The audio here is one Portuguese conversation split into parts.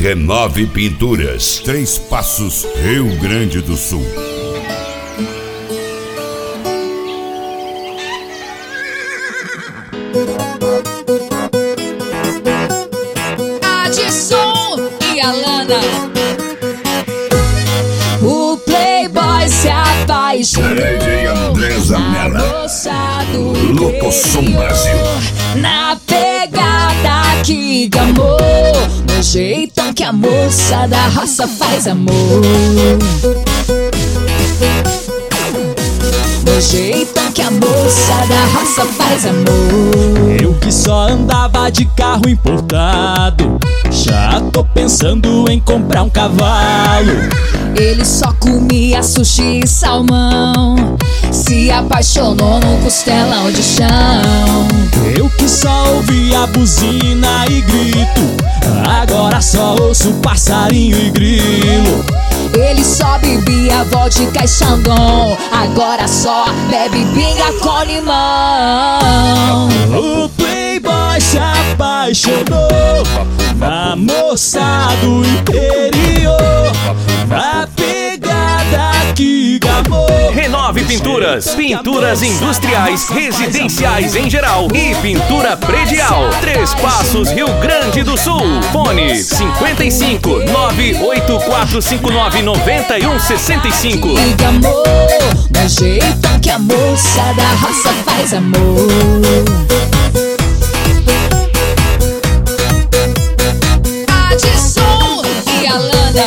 Renove Pinturas, Três Passos, Rio Grande do Sul. Adson e Alana, o playboy se apaixonou DJ André Zanella, na moça do Locosom Brasil. Na pegada que gamou, no jeitão que a moça da roça faz amor. No jeitão que a moça da roça faz amor. Eu que só andava de carro importado, já tô pensando em comprar um cavalo. Ele só comia sushi e salmão, se apaixonou no costelão de chão. Eu que só ouvia buzina e grito, agora só ouço passarinho e grilo. Ele só bebia vodka e Xandão, agora só bebe pinga com limão. O playboy se apaixonou na moça do interior, na pegada que gamou. Renove Pinturas, pinturas industriais, residenciais em geral e pintura predial. Três Passos, Rio Grande do Sul. Fone 55 98459 9165. E gamou, no jeitão que a moça da roça faz amor. Adson e Alana,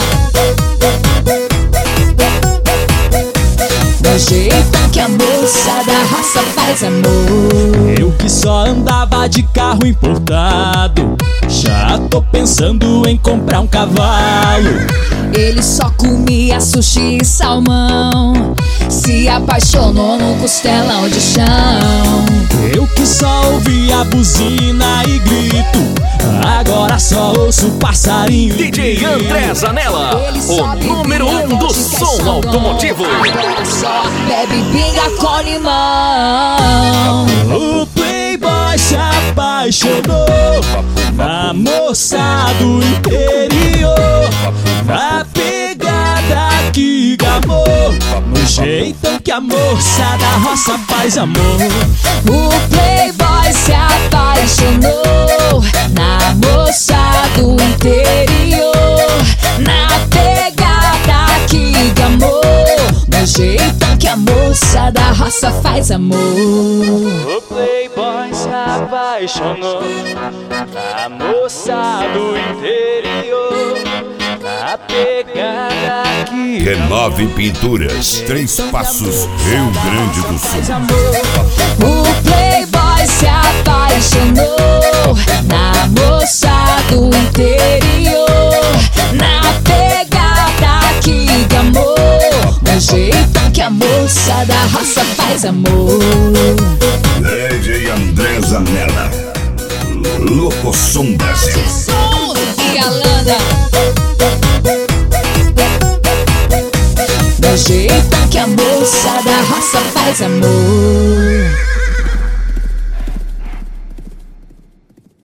no jeitão que a moça da roça faz amor. Eu que só andava de carro importado, já tô pensando em comprar um cavalo. Ele só comia sushi e salmão, se apaixonou no costelão de chão. Eu que só ouvia buzina e grito, agora só ouço passarinho e DJ grilo. André Zanella, o número 1 do som automotivo. Agora só bebe pinga com limão. O playboy se apaixonou na moça do interior, na pegada que gamou, no jeitão que a moça da roça faz amor. O playboy se apaixonou na moça do interior, na pegada que gamou, no jeitão que a moça da roça faz amor. O playboy se apaixonou na moça do interior, na pegada que Renove Pinturas, Três Passos, Rio Grande do Sul. O playboy se apaixonou na moça do interior, na pegada que gamou, no jeitão que a moça da roça faz amor. DJ André Zanella, Locosom Brasil. Adson e Alana, no jeitão que a moça da roça faz amor.